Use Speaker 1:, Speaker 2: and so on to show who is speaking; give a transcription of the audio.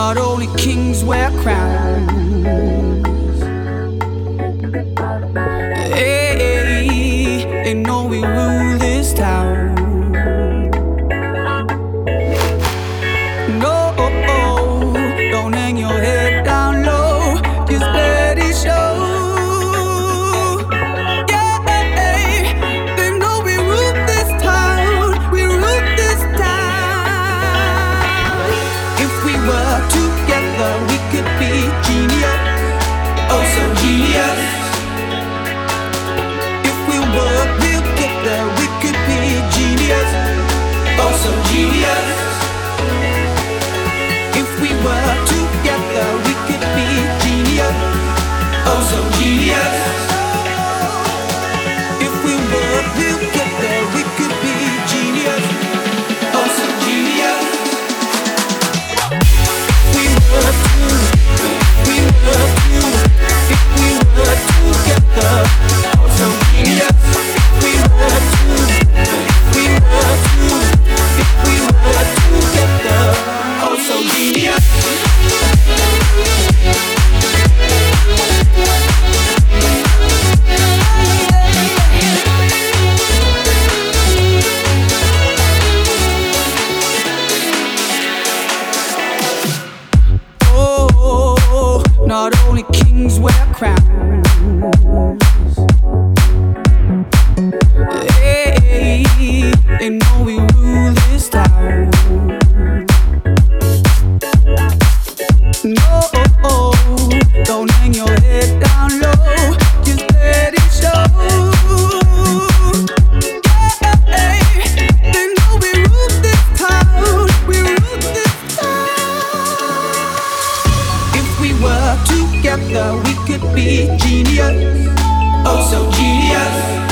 Speaker 1: Not only kings wear crowns. Hey, they know we rule this town. No, don't hang your head down low, just let it show. Yeah, they know we rule this town, we rule this town. If we were together, we could be genius, oh so genius. If we work together, we could be genius, oh so genius. If we were together, we could be genius, oh so genius. If we were together, we could be genius, oh so genius. If we were together, oh so genius. If we were together, oh so genius. Oh, not only kings wear crowns. Hey, they know we rule this town. No, don't hang your head down low, just let it show. Yeah, they know we rule this town, we rule this town. If we were together, we could be genius, oh so genius.